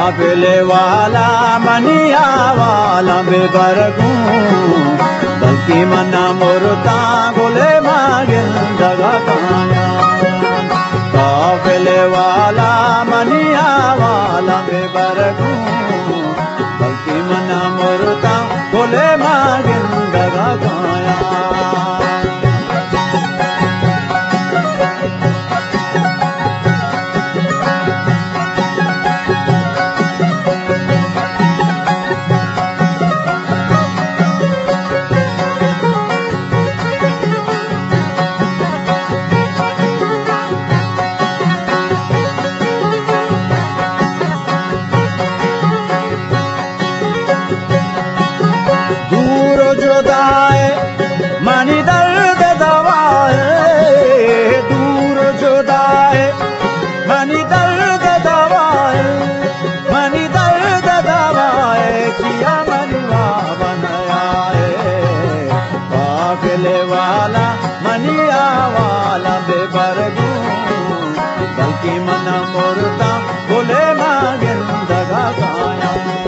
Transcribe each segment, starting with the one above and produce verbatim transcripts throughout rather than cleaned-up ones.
काफिले वाला मनिया वाला बेबरगू बल्कि मना मुरता गोले मागिन दगा काया काफिले वाला मनिया वाला बेबरगू बल्कि मना मुरता गोले मागिन दगा काया मनी दर्द दवाए दूर जुदाए मनी दर्द दवाए मनी दर्द दवाए किया मनवा बनाए काफिले वाला मनिया वाला बेबरगू बल्कि मना मुरता बोले मागिन दगा काया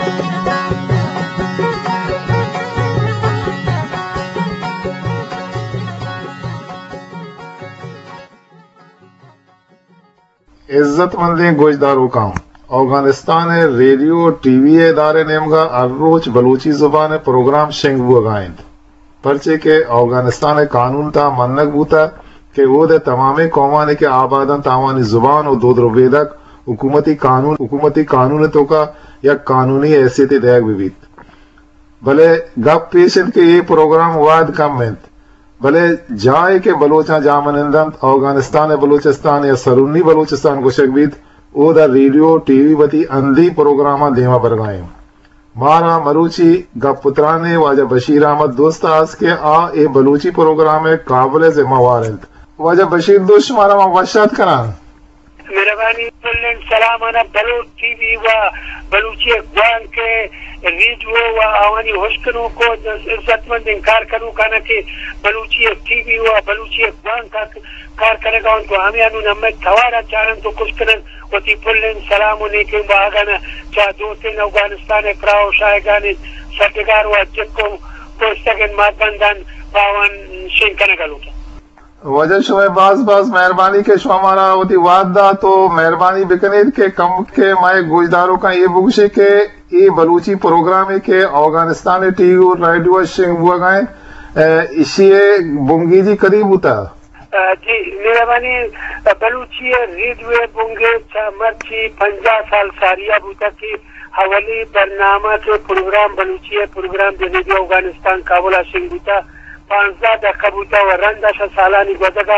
इज्जतमंद गोजदारों का अफगानिस्तान रेडियो टीवी इदारे नेमगा हर रोज बलूची जुबान प्रोग्राम शेंगबू गाइंद परचे के अफगानिस्तान कानून ता मनक बूता के वो दे तमामे कौमाने के आबादन तावानी जुबान और दो वेदक हुकूमती कानून हुकूमती कानून तो का या कानूनी हैसियत दयाग विविध भले गप पेशन के ये प्रोग्राम वाद कम में भले जाए के बलोचा जामनंदन अफगानिस्तान बलूचिस्तान या सरूनी बलूचिस्तान को शगबीत ओ द रेडियो टीवी बती अंधी प्रोग्रामा देवा बरगाए मारा मरूची गपुत्राने वाजा बशीर अहमद दोस्त आज के आ ए बलूची प्रोग्राम है काबिल जिम्मेवार है वाजा बशीर दोस्त मारा वशात करान मेहरबानी सलाम आना बलूच टीवी व बलूची अखबार के रेडियो व आवानी होशकनों को इज्जतमंद इनकार करूँ कहना कि बलूची टीवी व बलूची अखबार का कार करेगा उनको हमें अनु नम्मे थवारा चारन तो कुछ करन वती पुल्लेन सलाम उन्हें के बागाना चाह दो तीन अफगानिस्तान प्राव शायगाने सटगार व जिक्को कोस्तगन मातबंदन बावन शेन कने गलूटा वजह शुए बाज बाज मेहरबानी के शुमारा होती वादा तो मेहरबानी बिकनेद के कम के माए गोजदारों का ये बुगशे के ये बलूची प्रोग्राम है के अफगानिस्तान टीवी रेडियो शेंग बुआ गाए इसी बुंगी जी करीब होता जी मेहरबानी बलूची रेडियो बुंगे मर्ची पंजा साल सारिया बूता की हवाली बरनामा के प्रोग्राम बलूची प्रोग्राम जो रेडियो अफगानिस्तान काबुला शेंग बूता पांचदा दखबूता व रंदा सालानी गदगा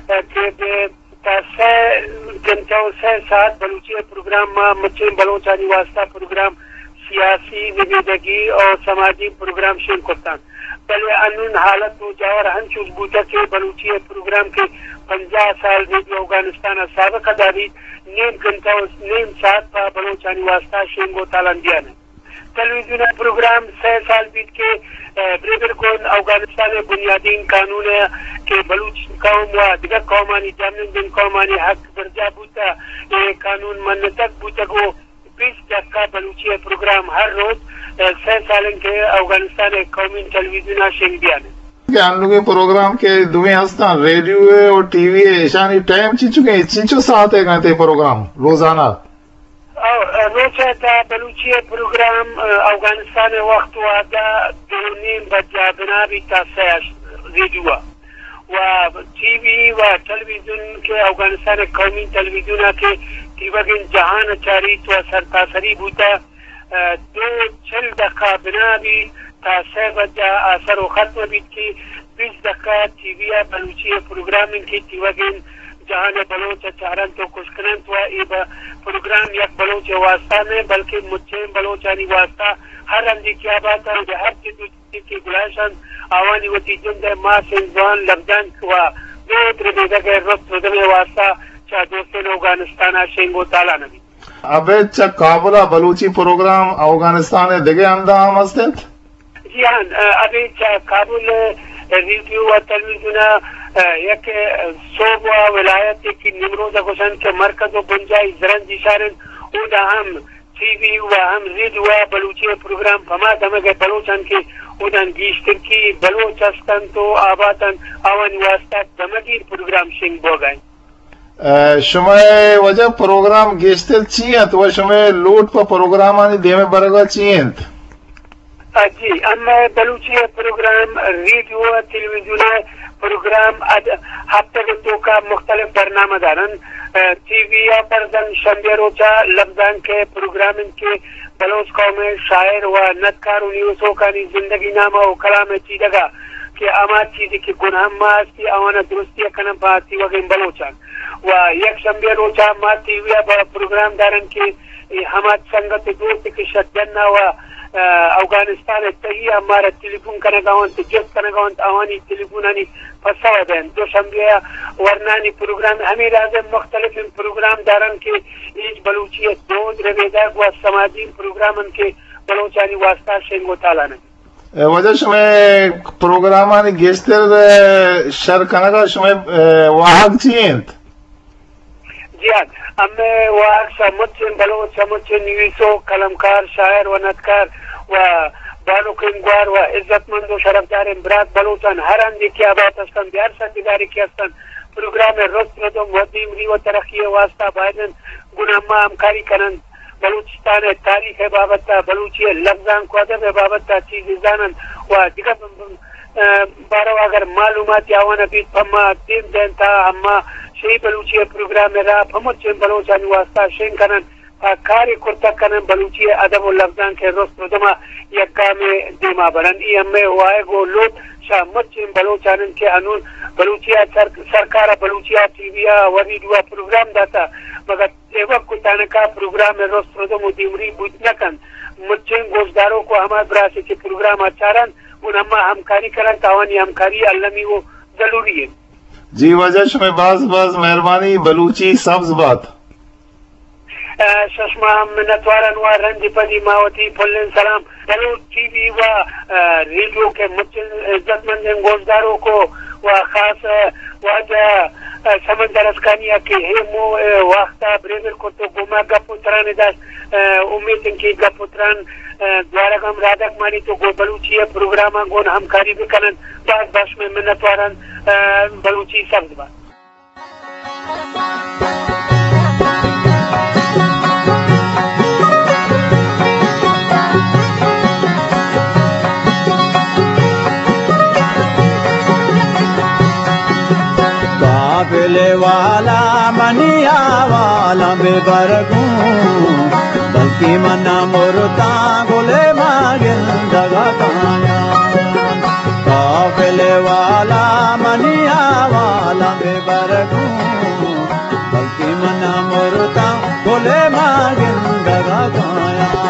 के से घंटा से सात बलूची प्रोग्राम मा मचे बलोचानी वास्ता प्रोग्राम सियासी निवेदगी और समाजी प्रोग्राम शेन कुर्तान पहले अनून हालत में जावर हंचुस बूता के बलूची प्रोग्राम के पंजा साल रेडियो अफगानिस्तान साबक अदारी नीम घंटा नीम सात पा बलोचानी वास्ता शेन गो तालंदिया ने टेलीविजन प्रोग्राम छह साल बीत के ब्रेबर को अफगानिस्तान में बुनियादी कानून के बलूच कौम व दिगर कौमानी जामिन दिन कौमानी हक दर्जा बूता ये कानून मन तक बूता को बीस टक्का बलूची प्रोग्राम हर रोज छह साल के अफगानिस्तान कौमी टेलीविजन शेंगिया ने हम लोग प्रोग्राम के दुए हस्ता रेडियो और टीवी ईशानी टाइम ची चुके चिंचो साथ है कहते प्रोग्राम रोजाना रोचा था बलूची प्रोग्राम अफगानिस्तान वक्त वादा दोनीम बजा बिना भी रेडियो व टीवी व टेलीविजन के अफगानिस्तान कौमी टेलीविजन के तीवगिन जहान चारी तो सरतासरी बूता दो छल दखा बिना भी तासे बजा असर खत्म भी की बीस दखा टीवी बलूची प्रोग्राम की तीवगिन जहां बलोच चारन तो कुशकरन तो ये प्रोग्राम यक बलोच वास्ता में बल्कि मुझे बलोचानी वास्ता हर अंदी क्या बात है हर चीज की गुलाशन आवानी वती जिंद मां सिंजान लगदन व दो त्रिवेदा के रक्त में वास्ता चा दोस्तों अफगानिस्तान शेंगो ताला नबी अबे चा काबुला बलूची प्रोग्राम अफगानिस्तान दिगे अंदा मस्जिद जी हाँ अभी चा काबुल रेडियो व टेलीविजन एक सोबा विलायत की निमरोज गुशन के मरकज व बुंजाई जरन जिशारन उदा हम टीवी व हम रेडियो बलूची प्रोग्राम फमा दमगे बलोचन के उदन गीश्तर की बलोचस्तन तो आबातन आवन वास्ता दमगी प्रोग्राम शिंग बोगाई शमे वजह प्रोग्राम गेस्tel चियंत व शमे लूट पर प्रोग्राम आनी देमे बरगा चियंत जी अम्मा Balochi programme radio television programme हफ्ते घंटों का मुख्तलिफ बरनामा दारन टीवी पर जन शंबेरोचा लफ्जान के प्रोग्राम के बलोच कौम शायर व नतकार न्यूज़ों का जिंदगी नामा व कलाम चीजगा कि अमा चीज की गुनाह मास्ती अवाना दुरुस्ती कनम बाती वगैरह बलोचन व एक शंबेरोचा मा टीवी पर प्रोग्राम दारन के हमार संगत दोस्त की शद्दना व अफगानिस्तान तही हमारा टेलीफोन करने गाँव जिस करने गाँव आवानी टेलीफोन आनी फंसा बहन जो शंबिया वर्नानी प्रोग्राम हमें राजे मुख्तलिफ प्रोग्राम दारन के इस बलूची दोद रवेदा व समाजी प्रोग्राम के बलोचानी वास्ता शेंगो ताला ने वजह शमे प्रोग्राम आनी गेस्टर शर कनगा शमे वाहक चींत जी हाँ हमें वाहक समुच्चय बलोच समुच्चय निवीसो कलमकार शायर व नतकार व बानो किंगवार व इज्जतमंदो शरफदार इमरात बलोचन हर अंदी की आबाद अस्तन बिहार संदिगारी की अस्तन प्रोग्राम में रोज रोजों वदीम री व तरक्की वास्ता बायदन गुनामा हमकारी करन बलूचिस्तान तारीख बाबता बलूची लफ्जान को अदब बाबता चीज जानन व दिगत बारो अगर मालूमात यावन अभी फमा दिन दिन था अम्मा शही बलूची प्रोग्राम में रहा फमुच्चय बलोचानी वास्ता शें करन कार्य कुर्ता करन बलूची अदब व लफ्जान के रोज रोजमा यक्का में दिमा बरन ई हमें वाए गो लोट शाह मुच्चय बलोचानन के अनून बलूचिया सर, सरकार बलूचिया टीविया वरी दुआ प्रोग्राम दाता मगर एवं कुताने का प्रोग्राम में रोज रोजम दिमरी बुझनकन मुच्चय गोशदारों को हमारे ब्रासे के प्रोग्राम आचारन उन अम्मा हमकारी करन तावानी हमकारी अल्लामी वो जरूरी है जी वजह में बाज बाज मेहरबानी बलूची सब्ज बात शशमा मिन्नतवारन व रंजीपदी मावती फुल्लन सलाम बलूच टीवी व रेडियो के मुच्चिल इज्जतमंद गोशदारों को व खास वजह समंदर अस्कानिया के हेमो वाख्ता ब्रेजर को तो गुमा गपुत्रान दास उम्मीद इनकी गपुत्रान द्वारा गम राधक मानी तो गो बलूची प्रोग्राम गोन हमकारी भी करन बास बास में मिन्नतवारन बलूची सब्ज बात काफिले वाला मनिया वाला बेबरगू बल्कि मना मुरता गोले मागिन दगा काया काफिले वाला मनिया वाला बेबरगू बल्कि मना मुरता गोले मागिन दगा काया